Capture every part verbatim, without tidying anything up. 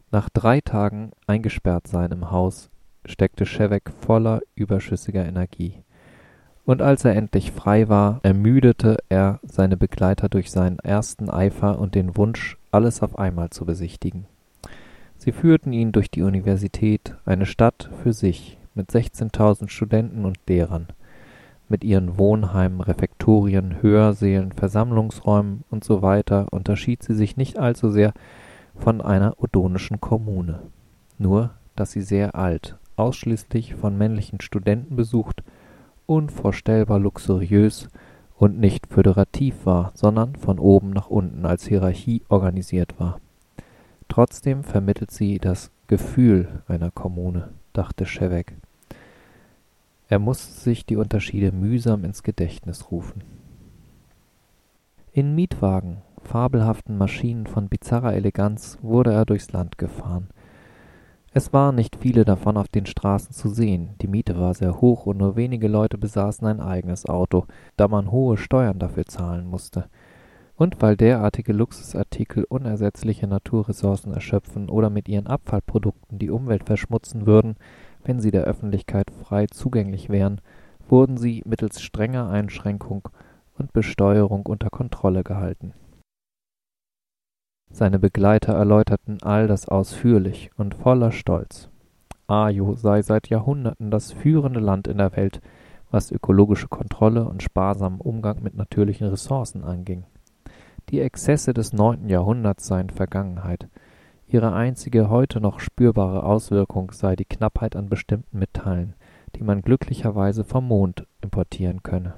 Nach drei Tagen Eingesperrtsein im Haus steckte Schewerk voller überschüssiger Energie. Und als er endlich frei war, ermüdete er seine Begleiter durch seinen ersten Eifer und den Wunsch, alles auf einmal zu besichtigen. Sie führten ihn durch die Universität, eine Stadt für sich, mit sechzehntausend Studenten und Lehrern, mit ihren Wohnheimen, Refektorien, Hörsälen, Versammlungsräumen und so weiter unterschied sie sich nicht allzu sehr von einer odonischen Kommune. Nur, dass sie sehr alt, ausschließlich von männlichen Studenten besucht, unvorstellbar luxuriös und nicht föderativ war, sondern von oben nach unten als Hierarchie organisiert war. Trotzdem vermittelt sie das Gefühl einer Kommune, dachte Schewerk. Er musste sich die Unterschiede mühsam ins Gedächtnis rufen. In Mietwagen, fabelhaften Maschinen von bizarrer Eleganz, wurde er durchs Land gefahren. Es waren nicht viele davon auf den Straßen zu sehen, die Miete war sehr hoch und nur wenige Leute besaßen ein eigenes Auto, da man hohe Steuern dafür zahlen musste. Und weil derartige Luxusartikel unersetzliche Naturressourcen erschöpfen oder mit ihren Abfallprodukten die Umwelt verschmutzen würden, wenn sie der Öffentlichkeit frei zugänglich wären, wurden sie mittels strenger Einschränkung und Besteuerung unter Kontrolle gehalten. Seine Begleiter erläuterten all das ausführlich und voller Stolz. Ajo sei seit Jahrhunderten das führende Land in der Welt, was ökologische Kontrolle und sparsamen Umgang mit natürlichen Ressourcen anging. Die Exzesse des neunten Jahrhunderts seien Vergangenheit. Ihre einzige heute noch spürbare Auswirkung sei die Knappheit an bestimmten Metallen, die man glücklicherweise vom Mond importieren könne.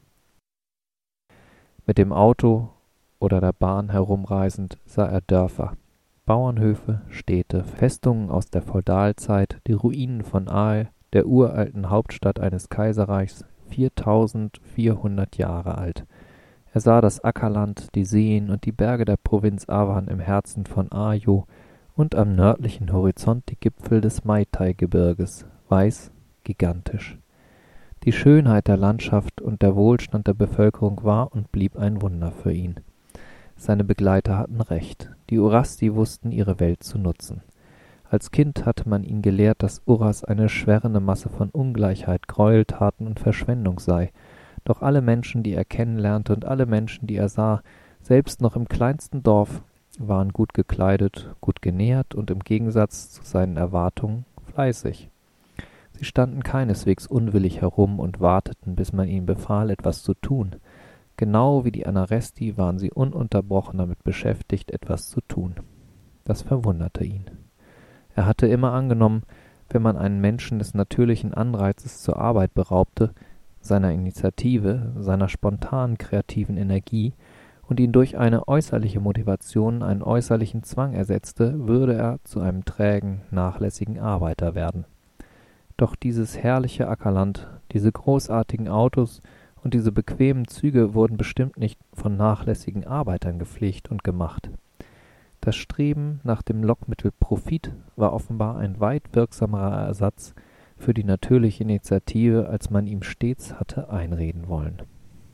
Mit dem Auto oder der Bahn herumreisend sah er Dörfer, Bauernhöfe, Städte, Festungen aus der Feudalzeit, die Ruinen von Arles, der uralten Hauptstadt eines Kaiserreichs, viertausendvierhundert Jahre alt. Er sah das Ackerland, die Seen und die Berge der Provinz Awan im Herzen von Ajo und am nördlichen Horizont die Gipfel des Maitai-Gebirges, weiß, gigantisch. Die Schönheit der Landschaft und der Wohlstand der Bevölkerung war und blieb ein Wunder für ihn. Seine Begleiter hatten recht, die Urasti wussten ihre Welt zu nutzen. Als Kind hatte man ihn gelehrt, dass Uras eine schwärrende Masse von Ungleichheit, Gräueltaten und Verschwendung sei. Doch alle Menschen, die er kennenlernte und alle Menschen, die er sah, selbst noch im kleinsten Dorf, waren gut gekleidet, gut genährt und im Gegensatz zu seinen Erwartungen fleißig. Sie standen keineswegs unwillig herum und warteten, bis man ihnen befahl, etwas zu tun. Genau wie die Anaresti waren sie ununterbrochen damit beschäftigt, etwas zu tun. Das verwunderte ihn. Er hatte immer angenommen, wenn man einen Menschen des natürlichen Anreizes zur Arbeit beraubte, seiner Initiative, seiner spontanen kreativen Energie und ihn durch eine äußerliche Motivation, einen äußerlichen Zwang ersetzte, würde er zu einem trägen, nachlässigen Arbeiter werden. Doch dieses herrliche Ackerland, diese großartigen Autos und diese bequemen Züge wurden bestimmt nicht von nachlässigen Arbeitern gepflegt und gemacht. Das Streben nach dem Lockmittel Profit war offenbar ein weit wirksamerer Ersatz für die natürliche Initiative, als man ihm stets hatte einreden wollen.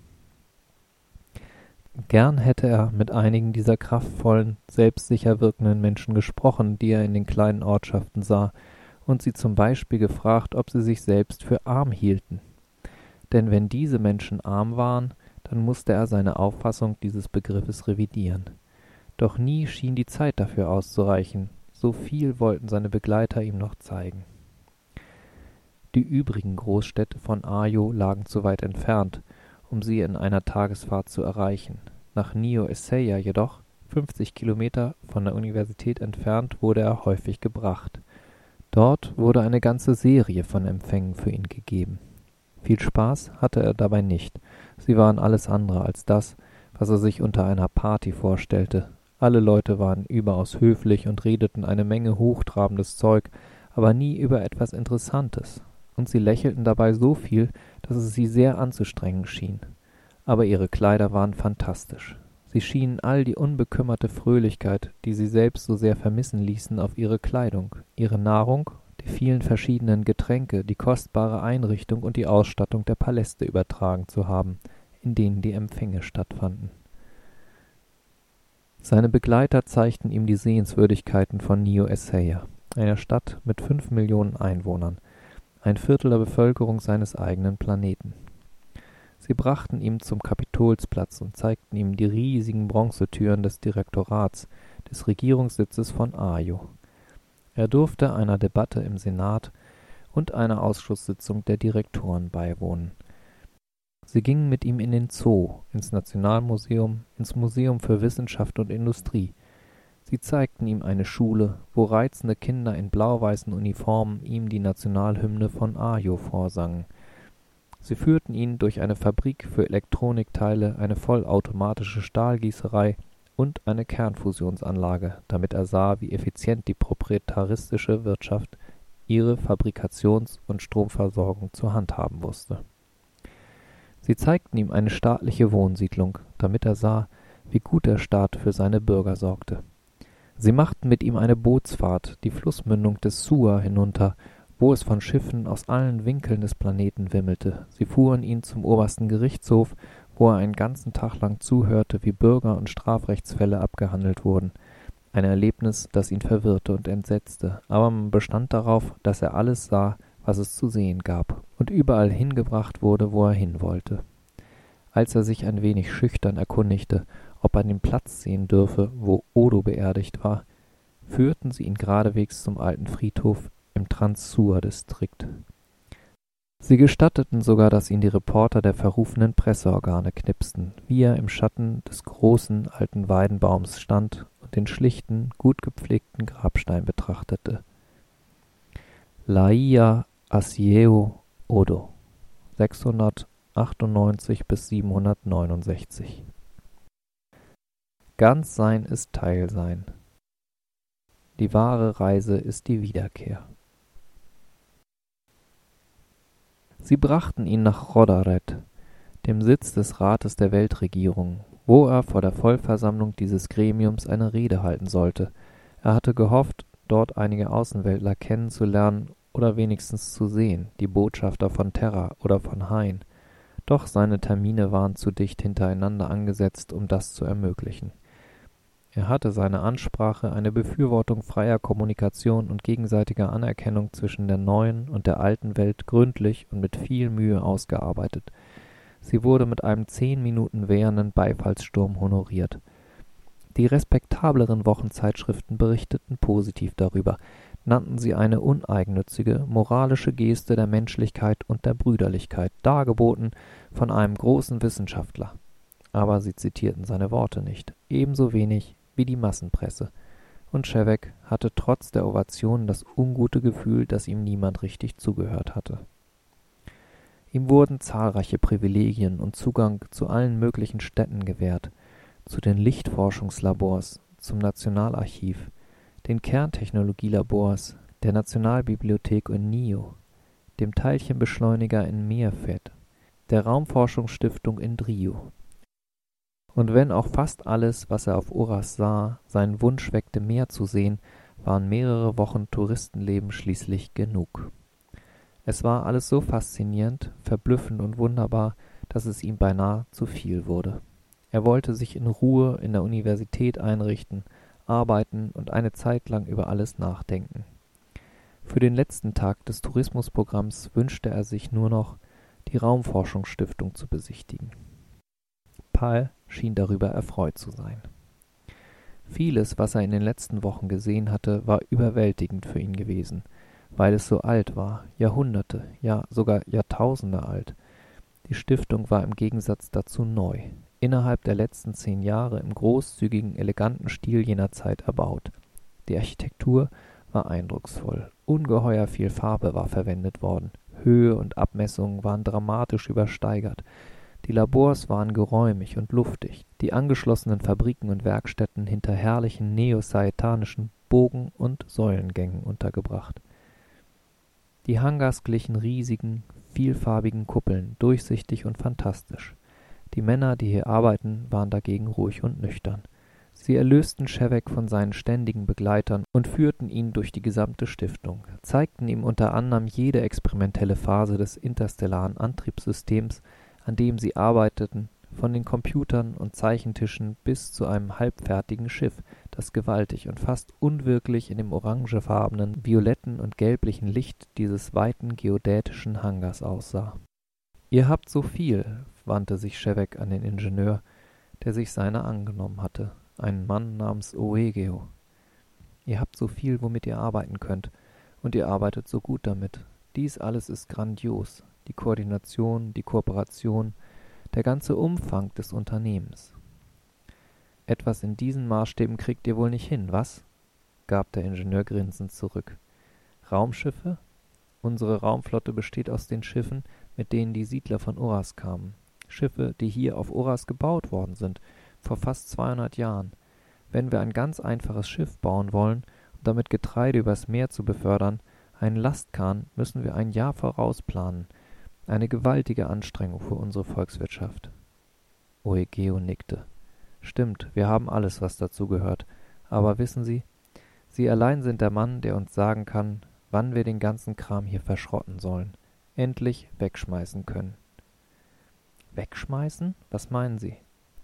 Gern hätte er mit einigen dieser kraftvollen, selbstsicher wirkenden Menschen gesprochen, die er in den kleinen Ortschaften sah, und sie zum Beispiel gefragt, ob sie sich selbst für arm hielten. Denn wenn diese Menschen arm waren, dann musste er seine Auffassung dieses Begriffes revidieren. Doch nie schien die Zeit dafür auszureichen, so viel wollten seine Begleiter ihm noch zeigen. Die übrigen Großstädte von Ajo lagen zu weit entfernt, um sie in einer Tagesfahrt zu erreichen. Nach Nio Esseia jedoch, fünfzig Kilometer von der Universität entfernt, wurde er häufig gebracht. Dort wurde eine ganze Serie von Empfängen für ihn gegeben. Viel Spaß hatte er dabei nicht. Sie waren alles andere als das, was er sich unter einer Party vorstellte. Alle Leute waren überaus höflich und redeten eine Menge hochtrabendes Zeug, aber nie über etwas Interessantes. Und sie lächelten dabei so viel, dass es sie sehr anzustrengen schien. Aber ihre Kleider waren fantastisch. Sie schienen all die unbekümmerte Fröhlichkeit, die sie selbst so sehr vermissen ließen, auf ihre Kleidung, ihre Nahrung, die vielen verschiedenen Getränke, die kostbare Einrichtung und die Ausstattung der Paläste übertragen zu haben, in denen die Empfänge stattfanden. Seine Begleiter zeigten ihm die Sehenswürdigkeiten von Neo Esseia, einer Stadt mit fünf Millionen Einwohnern, ein Viertel der Bevölkerung seines eigenen Planeten. Sie brachten ihn zum Kapitolsplatz und zeigten ihm die riesigen Bronzetüren des Direktorats, des Regierungssitzes von Ajo. Er durfte einer Debatte im Senat und einer Ausschusssitzung der Direktoren beiwohnen. Sie gingen mit ihm in den Zoo, ins Nationalmuseum, ins Museum für Wissenschaft und Industrie. Sie zeigten ihm eine Schule, wo reizende Kinder in blau-weißen Uniformen ihm die Nationalhymne von Ajo vorsangen. Sie führten ihn durch eine Fabrik für Elektronikteile, eine vollautomatische Stahlgießerei und eine Kernfusionsanlage, damit er sah, wie effizient die proprietaristische Wirtschaft ihre Fabrikations- und Stromversorgung zu handhaben wusste. Sie zeigten ihm eine staatliche Wohnsiedlung, damit er sah, wie gut der Staat für seine Bürger sorgte. Sie machten mit ihm eine Bootsfahrt die Flussmündung des Sua hinunter, wo es von Schiffen aus allen Winkeln des Planeten wimmelte. Sie fuhren ihn zum obersten Gerichtshof, wo er einen ganzen Tag lang zuhörte, wie Bürger- und Strafrechtsfälle abgehandelt wurden. Ein Erlebnis, das ihn verwirrte und entsetzte, aber man bestand darauf, dass er alles sah, was es zu sehen gab, und überall hingebracht wurde, wo er hin wollte. Als er sich ein wenig schüchtern erkundigte, ob er den Platz sehen dürfe, wo Odo beerdigt war, führten sie ihn geradewegs zum alten Friedhof im Trans-Sua-Distrikt. Sie gestatteten sogar, dass ihn die Reporter der verrufenen Presseorgane knipsten, wie er im Schatten des großen alten Weidenbaums stand und den schlichten, gut gepflegten Grabstein betrachtete. Laia Asieo Odo, sechshundertachtundneunzig bis siebenhundertneunundsechzig. Ganz Sein ist Teilsein. Die wahre Reise ist die Wiederkehr. Sie brachten ihn nach Rodaret, dem Sitz des Rates der Weltregierung, wo er vor der Vollversammlung dieses Gremiums eine Rede halten sollte. Er hatte gehofft, dort einige Außenweltler kennenzulernen oder wenigstens zu sehen, die Botschafter von Terra oder von Hain. Doch seine Termine waren zu dicht hintereinander angesetzt, um das zu ermöglichen. Er hatte seine Ansprache, eine Befürwortung freier Kommunikation und gegenseitiger Anerkennung zwischen der neuen und der alten Welt gründlich und mit viel Mühe ausgearbeitet. Sie wurde mit einem zehn Minuten währenden Beifallssturm honoriert. Die respektableren Wochenzeitschriften berichteten positiv darüber, nannten sie eine uneigennützige, moralische Geste der Menschlichkeit und der Brüderlichkeit, dargeboten von einem großen Wissenschaftler. Aber sie zitierten seine Worte nicht, ebenso wenig wie die Massenpresse, und Ševec hatte trotz der Ovationen das ungute Gefühl, dass ihm niemand richtig zugehört hatte. Ihm wurden zahlreiche Privilegien und Zugang zu allen möglichen Städten gewährt, zu den Lichtforschungslabors, zum Nationalarchiv, den Kerntechnologielabors, der Nationalbibliothek in Nio, dem Teilchenbeschleuniger in Meerfeld, der Raumforschungsstiftung in Drio. Und wenn auch fast alles, was er auf Uras sah, seinen Wunsch weckte, mehr zu sehen, waren mehrere Wochen Touristenleben schließlich genug. Es war alles so faszinierend, verblüffend und wunderbar, dass es ihm beinahe zu viel wurde. Er wollte sich in Ruhe in der Universität einrichten, arbeiten und eine Zeit lang über alles nachdenken. Für den letzten Tag des Tourismusprogramms wünschte er sich nur noch, die Raumforschungsstiftung zu besichtigen. Pal schien darüber erfreut zu sein. Vieles, was er in den letzten Wochen gesehen hatte, war überwältigend für ihn gewesen, weil es so alt war, Jahrhunderte, ja sogar Jahrtausende alt. Die Stiftung war im Gegensatz dazu neu, innerhalb der letzten zehn Jahre im großzügigen, eleganten Stil jener Zeit erbaut. Die Architektur war eindrucksvoll, ungeheuer viel Farbe war verwendet worden, Höhe und Abmessungen waren dramatisch übersteigert, die Labors waren geräumig und luftig, die angeschlossenen Fabriken und Werkstätten hinter herrlichen neosaitanischen Bogen- und Säulengängen untergebracht. Die Hangars glichen riesigen, vielfarbigen Kuppeln, durchsichtig und fantastisch. Die Männer, die hier arbeiten, waren dagegen ruhig und nüchtern. Sie erlösten Ševec von seinen ständigen Begleitern und führten ihn durch die gesamte Stiftung, zeigten ihm unter anderem jede experimentelle Phase des interstellaren Antriebssystems, an dem sie arbeiteten, von den Computern und Zeichentischen bis zu einem halbfertigen Schiff, das gewaltig und fast unwirklich in dem orangefarbenen, violetten und gelblichen Licht dieses weiten geodätischen Hangars aussah. »Ihr habt so viel«, wandte sich Shevek an den Ingenieur, der sich seiner angenommen hatte, einen Mann namens Oegeo. »Ihr habt so viel, womit ihr arbeiten könnt, und ihr arbeitet so gut damit. Dies alles ist grandios, die Koordination, die Kooperation, der ganze Umfang des Unternehmens. Etwas in diesen Maßstäben kriegt ihr wohl nicht hin, was?« gab der Ingenieur grinsend zurück. »Raumschiffe? Unsere Raumflotte besteht aus den Schiffen, mit denen die Siedler von Oras kamen. Schiffe, die hier auf Oras gebaut worden sind, vor fast zweihundert Jahren. Wenn wir ein ganz einfaches Schiff bauen wollen, um damit Getreide übers Meer zu befördern, einen Lastkahn, müssen wir ein Jahr vorausplanen. Eine gewaltige Anstrengung für unsere Volkswirtschaft.« Oegeo nickte. »Stimmt, wir haben alles, was dazu gehört. Aber wissen Sie, Sie allein sind der Mann, der uns sagen kann, wann wir den ganzen Kram hier verschrotten sollen, endlich wegschmeißen können.« »Wegschmeißen? Was meinen Sie?«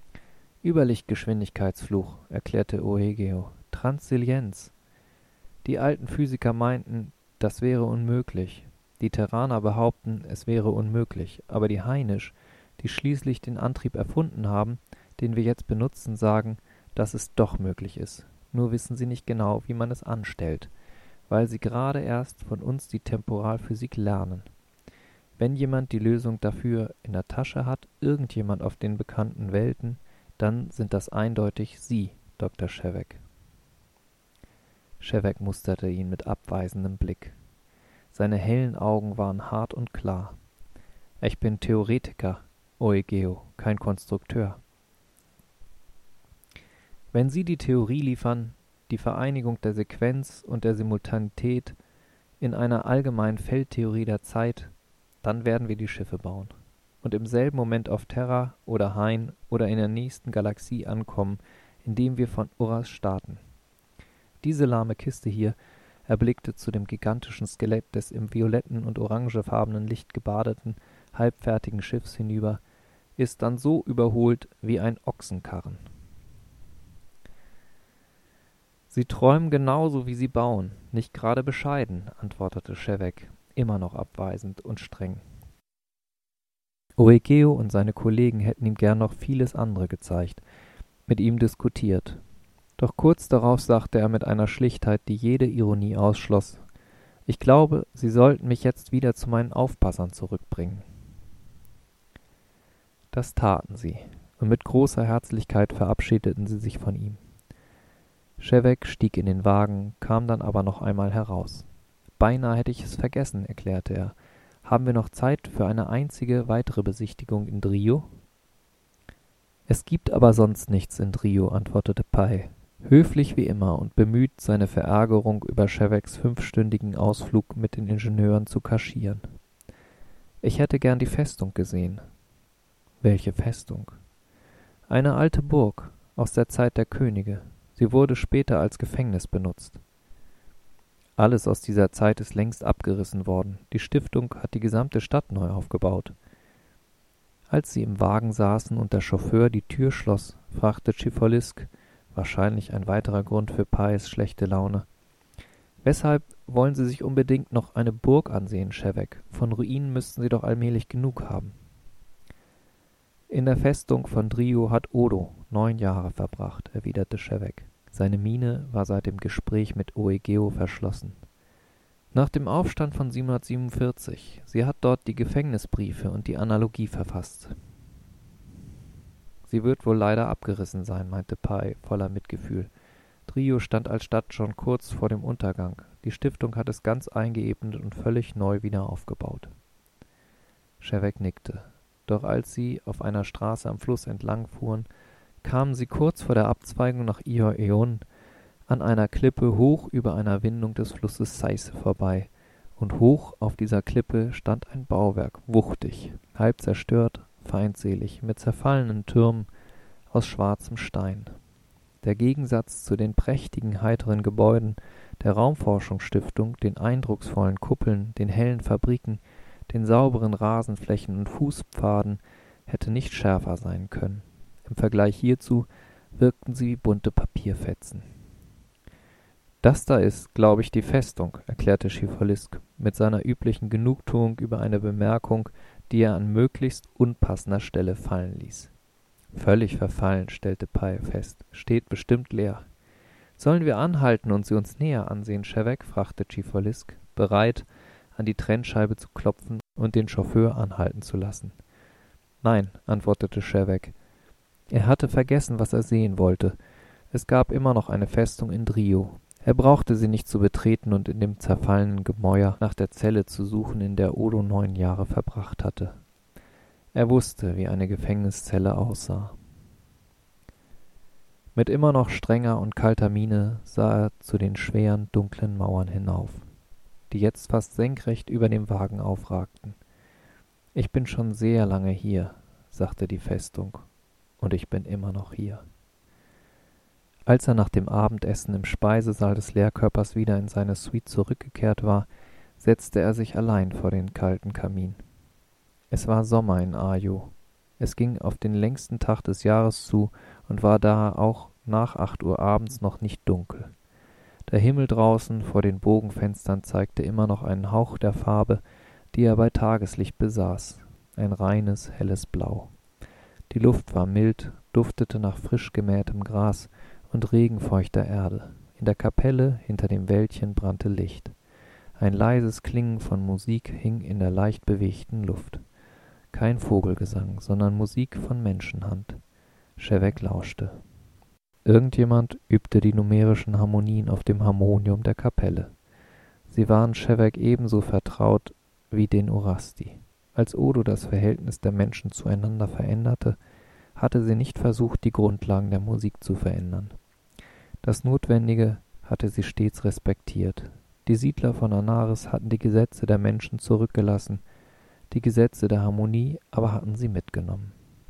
»Überlichtgeschwindigkeitsfluch«, erklärte Oegeo. »Transzilienz. Die alten Physiker meinten, das wäre unmöglich. Die Terraner behaupten, es wäre unmöglich, aber die Hainisch, die schließlich den Antrieb erfunden haben, den wir jetzt benutzen, sagen, dass es doch möglich ist. Nur wissen sie nicht genau, wie man es anstellt, weil sie gerade erst von uns die Temporalphysik lernen. Wenn jemand die Lösung dafür in der Tasche hat, irgendjemand auf den bekannten Welten, dann sind das eindeutig Sie, Doktor Shevek.« Shevek musterte ihn mit abweisendem Blick. Seine hellen Augen waren hart und klar. »Ich bin Theoretiker, Oegeo, kein Konstrukteur. Wenn Sie die Theorie liefern, die Vereinigung der Sequenz und der Simultanität in einer allgemeinen Feldtheorie der Zeit, dann werden wir die Schiffe bauen und im selben Moment auf Terra oder Hain oder in der nächsten Galaxie ankommen, indem wir von Oras starten. Diese lahme Kiste hier«, er blickte zu dem gigantischen Skelett des im violetten und orangefarbenen Licht gebadeten, halbfertigen Schiffs hinüber, »ist dann so überholt wie ein Ochsenkarren.« »Sie träumen genauso, wie Sie bauen, nicht gerade bescheiden«, antwortete Shevek, immer noch abweisend und streng. Oegeo und seine Kollegen hätten ihm gern noch vieles andere gezeigt, mit ihm diskutiert. Doch kurz darauf sagte er mit einer Schlichtheit, die jede Ironie ausschloss, »Ich glaube, Sie sollten mich jetzt wieder zu meinen Aufpassern zurückbringen.« Das taten sie, und mit großer Herzlichkeit verabschiedeten sie sich von ihm. Shevek stieg in den Wagen, kam dann aber noch einmal heraus. »Beinahe hätte ich es vergessen«, erklärte er. »Haben wir noch Zeit für eine einzige weitere Besichtigung in Drio?« »Es gibt aber sonst nichts in Drio«, antwortete Pai, höflich wie immer und bemüht, seine Verärgerung über Sheveks fünfstündigen Ausflug mit den Ingenieuren zu kaschieren. »Ich hätte gern die Festung gesehen.« »Welche Festung?« »Eine alte Burg, aus der Zeit der Könige. Sie wurde später als Gefängnis benutzt.« »Alles aus dieser Zeit ist längst abgerissen worden. Die Stiftung hat die gesamte Stadt neu aufgebaut.« Als sie im Wagen saßen und der Chauffeur die Tür schloss, fragte Tschifolsk, wahrscheinlich ein weiterer Grund für Pais schlechte Laune, »Weshalb wollen Sie sich unbedingt noch eine Burg ansehen, Shevek? Von Ruinen müssten Sie doch allmählich genug haben.« »In der Festung von Drio hat Odo neun Jahre verbracht«, erwiderte Shevek. Seine Miene war seit dem Gespräch mit Oegeo verschlossen. »Nach dem Aufstand von siebenhundertsiebenundvierzig. Sie hat dort die Gefängnisbriefe und die Analogie verfasst.« »Sie wird wohl leider abgerissen sein«, meinte Pai voller Mitgefühl. »Drio stand als Stadt schon kurz vor dem Untergang. Die Stiftung hat es ganz eingeebnet und völlig neu wieder aufgebaut.« Shevek nickte. Doch als sie auf einer Straße am Fluss entlang fuhren, kamen sie kurz vor der Abzweigung nach Io-Eon an einer Klippe hoch über einer Windung des Flusses Seisse vorbei, und hoch auf dieser Klippe stand ein Bauwerk, wuchtig, halb zerstört, feindselig, mit zerfallenen Türmen aus schwarzem Stein. Der Gegensatz zu den prächtigen, heiteren Gebäuden der Raumforschungsstiftung, den eindrucksvollen Kuppeln, den hellen Fabriken, den sauberen Rasenflächen und Fußpfaden hätte nicht schärfer sein können. Im Vergleich hierzu wirkten sie wie bunte Papierfetzen. »Das da ist, glaube ich, die Festung«, erklärte Schiffolisk mit seiner üblichen Genugtuung über eine Bemerkung, die er an möglichst unpassender Stelle fallen ließ. »Völlig verfallen«, stellte Pye fest, »steht bestimmt leer.« »Sollen wir anhalten und sie uns näher ansehen, Schewerk?« fragte Schiffolisk, bereit, an die Trennscheibe zu klopfen und den Chauffeur anhalten zu lassen. »Nein«, antwortete Schewerk. Er hatte vergessen, was er sehen wollte. Es gab immer noch eine Festung in Drio. Er brauchte sie nicht zu betreten und in dem zerfallenen Gemäuer nach der Zelle zu suchen, in der Odo neun Jahre verbracht hatte. Er wusste, wie eine Gefängniszelle aussah. Mit immer noch strenger und kalter Miene sah er zu den schweren, dunklen Mauern hinauf, die jetzt fast senkrecht über dem Wagen aufragten. »Ich bin schon sehr lange hier«, sagte die Festung, »und ich bin immer noch hier.« Als er nach dem Abendessen im Speisesaal des Lehrkörpers wieder in seine Suite zurückgekehrt war, setzte er sich allein vor den kalten Kamin. Es war Sommer in Ajo. Es ging auf den längsten Tag des Jahres zu und war daher auch nach acht Uhr abends noch nicht dunkel. Der Himmel draußen vor den Bogenfenstern zeigte immer noch einen Hauch der Farbe, die er bei Tageslicht besaß, ein reines, helles Blau. Die Luft war mild, duftete nach frisch gemähtem Gras und regenfeuchter Erde. In der Kapelle hinter dem Wäldchen brannte Licht. Ein leises Klingen von Musik hing in der leicht bewegten Luft. Kein Vogelgesang, sondern Musik von Menschenhand. Schewerk lauschte. Irgendjemand übte die numerischen Harmonien auf dem Harmonium der Kapelle. Sie waren Schewerk ebenso vertraut wie den Urasti. Als Odo das Verhältnis der Menschen zueinander veränderte, hatte sie nicht versucht, die Grundlagen der Musik zu verändern. Das Notwendige hatte sie stets respektiert. Die Siedler von Anaris hatten die Gesetze der Menschen zurückgelassen, die Gesetze der Harmonie aber hatten sie mitgenommen.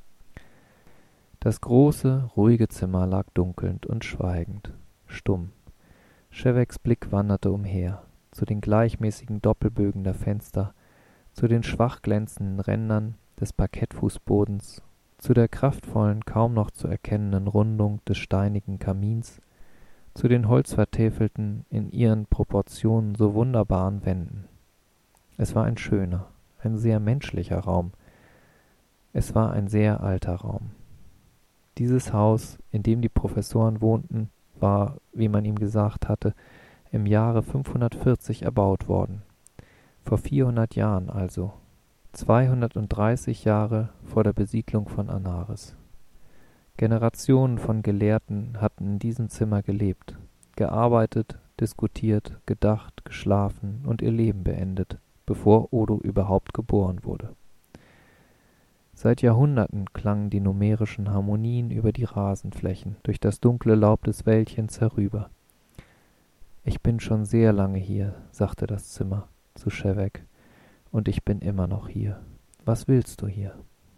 Das große, ruhige Zimmer lag dunkelnd und schweigend, stumm. Schewerks Blick wanderte umher, zu den gleichmäßigen Doppelbögen der Fenster, zu den schwach glänzenden Rändern des Parkettfußbodens, zu der kraftvollen, kaum noch zu erkennenden Rundung des steinigen Kamins, zu den holzvertäfelten, in ihren Proportionen so wunderbaren Wänden. Es war ein schöner, ein sehr menschlicher Raum. Es war ein sehr alter Raum. Dieses Haus, in dem die Professoren wohnten, war, wie man ihm gesagt hatte, im Jahre fünfhundertvierzig erbaut worden. Vor vierhundert Jahren also, zweihundertdreißig Jahre vor der Besiedlung von Anaris. Generationen von Gelehrten hatten in diesem Zimmer gelebt, gearbeitet, diskutiert, gedacht, geschlafen und ihr Leben beendet, bevor Odo überhaupt geboren wurde. Seit Jahrhunderten klangen die numerischen Harmonien über die Rasenflächen, durch das dunkle Laub des Wäldchens herüber. »Ich bin schon sehr lange hier«, sagte das Zimmer zu Schewerk, »und ich bin immer noch hier. Was willst du hier?«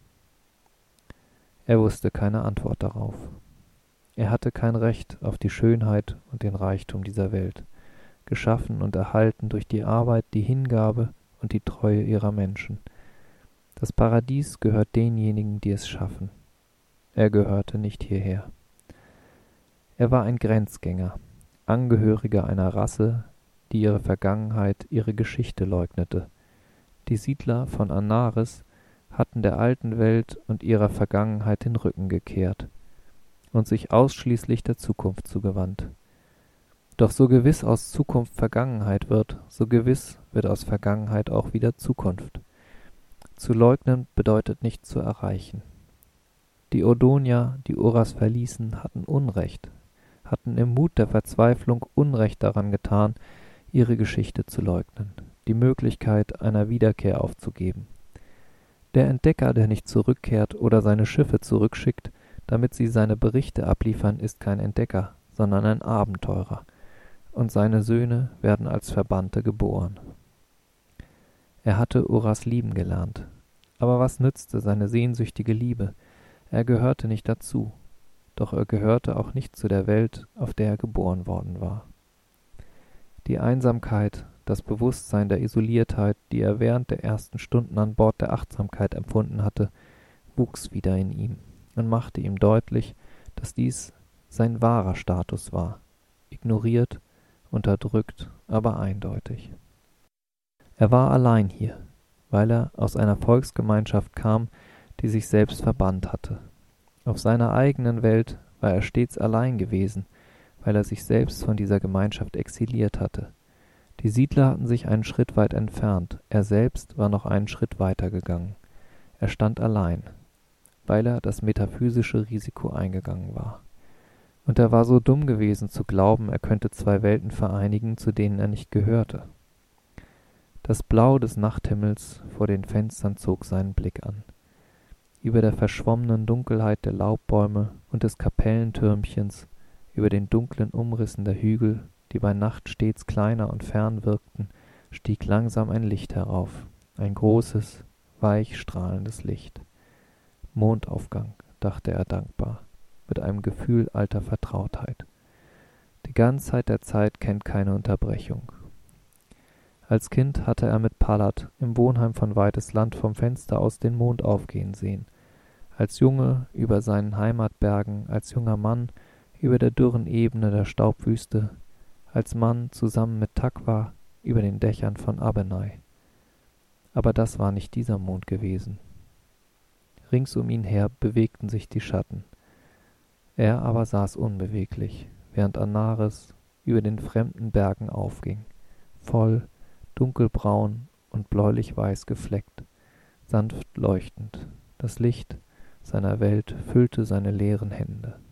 Er wusste keine Antwort darauf. Er hatte kein Recht auf die Schönheit und den Reichtum dieser Welt, geschaffen und erhalten durch die Arbeit, die Hingabe und die Treue ihrer Menschen. Das Paradies gehört denjenigen, die es schaffen. Er gehörte nicht hierher. Er war ein Grenzgänger, Angehöriger einer Rasse, die ihre Vergangenheit, ihre Geschichte leugnete. Die Siedler von Anaris hatten der alten Welt und ihrer Vergangenheit den Rücken gekehrt und sich ausschließlich der Zukunft zugewandt. Doch so gewiss aus Zukunft Vergangenheit wird, so gewiss wird aus Vergangenheit auch wieder Zukunft. Zu leugnen bedeutet nicht zu erreichen. Die Odonier, die Uras verließen, hatten Unrecht, hatten im Mut der Verzweiflung Unrecht daran getan, ihre Geschichte zu leugnen, die Möglichkeit einer Wiederkehr aufzugeben. Der Entdecker, der nicht zurückkehrt oder seine Schiffe zurückschickt, damit sie seine Berichte abliefern, ist kein Entdecker, sondern ein Abenteurer, und seine Söhne werden als Verbannte geboren. Er hatte Uras lieben gelernt, aber was nützte seine sehnsüchtige Liebe? Er gehörte nicht dazu, doch er gehörte auch nicht zu der Welt, auf der er geboren worden war. Die Einsamkeit, das Bewusstsein der Isoliertheit, die er während der ersten Stunden an Bord der Achtsamkeit empfunden hatte, wuchs wieder in ihm und machte ihm deutlich, dass dies sein wahrer Status war, ignoriert, unterdrückt, aber eindeutig. Er war allein hier, weil er aus einer Volksgemeinschaft kam, die sich selbst verbannt hatte. Auf seiner eigenen Welt war er stets allein gewesen, weil er sich selbst von dieser Gemeinschaft exiliert hatte. Die Siedler hatten sich einen Schritt weit entfernt, er selbst war noch einen Schritt weiter gegangen. Er stand allein, weil er das metaphysische Risiko eingegangen war. Und er war so dumm gewesen zu glauben, er könnte zwei Welten vereinigen, zu denen er nicht gehörte. Das Blau des Nachthimmels vor den Fenstern zog seinen Blick an. Über der verschwommenen Dunkelheit der Laubbäume und des Kapellentürmchens, über den dunklen Umrissen der Hügel, die bei Nacht stets kleiner und fern wirkten, stieg langsam ein Licht herauf, ein großes, weich strahlendes Licht. Mondaufgang, dachte er dankbar, mit einem Gefühl alter Vertrautheit. Die Ganzheit der Zeit kennt keine Unterbrechung. Als Kind hatte er mit Pallad im Wohnheim von Weites Land vom Fenster aus den Mond aufgehen sehen. Als Junge über seinen Heimatbergen, als junger Mann über der dürren Ebene der Staubwüste, als Mann zusammen mit Takwa über den Dächern von Abenai. Aber das war nicht dieser Mond gewesen. Rings um ihn her bewegten sich die Schatten. Er aber saß unbeweglich, während Anaris über den fremden Bergen aufging, voll, dunkelbraun und bläulich-weiß gefleckt, sanft leuchtend. Das Licht seiner Welt füllte seine leeren Hände.